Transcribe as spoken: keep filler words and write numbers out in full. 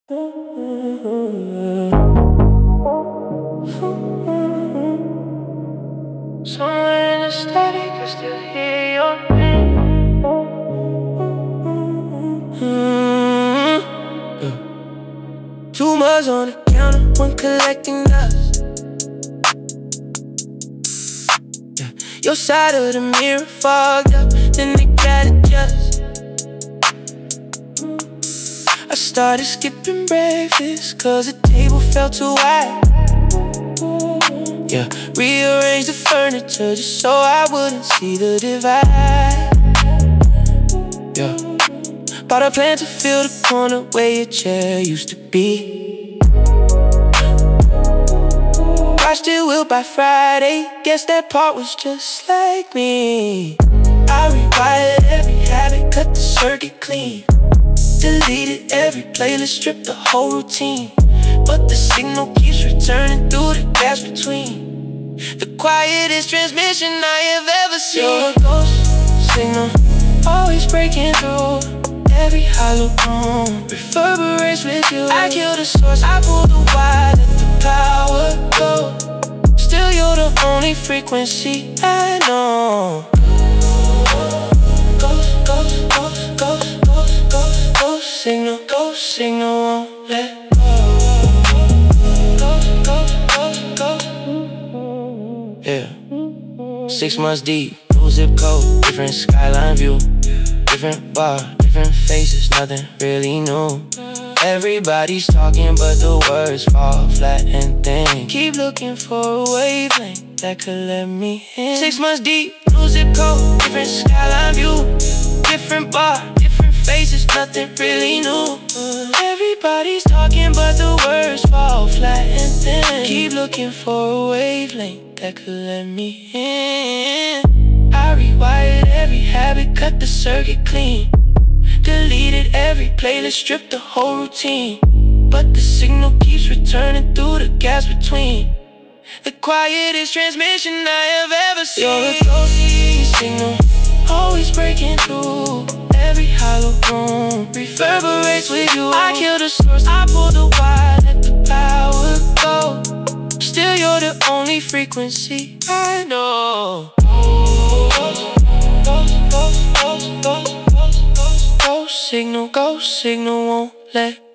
Somewhere in the static, I still hear your name. Mm-hmm. Yeah. Two mugs on the counter, one collecting dust. Yeah. Your side of the mirror fogged up, then they gotta adjust. I started skipping breakfast, cause the table felt too wide. Yeah, rearrange the furniture just so I wouldn't see the divide. Yeah, bought a plant to fill the corner where your chair used to be. Watched it wilt by Friday, guess that part was just like me. I rewired every habit, cut the circuit clean. Deleted every playlist, stripped the whole routine. But the signal keeps returning through the gaps between. The quietest transmission I have ever seen. You're a ghost signal, always breaking through every hollow room. Reverberates with you. I kill the source, I pull the wire, let the power go. Still you're the only frequency I know. Ghost, ghost, ghost, ghost, ghost, ghost, ghost signal, ghost signal won't let go. Yeah, six months deep, new zip code, different skyline view. Different bar, different faces, nothing really new. Everybody's talking but the words fall flat and thin. Keep looking for a wavelength that could let me in. Six months deep, new zip code, different skyline view. Different bar, different faces, nothing really new. Everybody's talking but the words fall flat and thin. Keep looking for a wavelength that could let me in. I rewired every habit, cut the circuit clean. Deleted every playlist, stripped the whole routine. But the signal keeps returning through the gaps between. The quietest transmission I have ever seen. You're a ghost signal, always breaking through every hollow room. Reverberates with you. I kill the source, I pull the wire, let the power go. Still you're the only frequency I know. Ghost, ghost, ghost, ghost, ghost, ghost, ghost signal, ghost signal won't let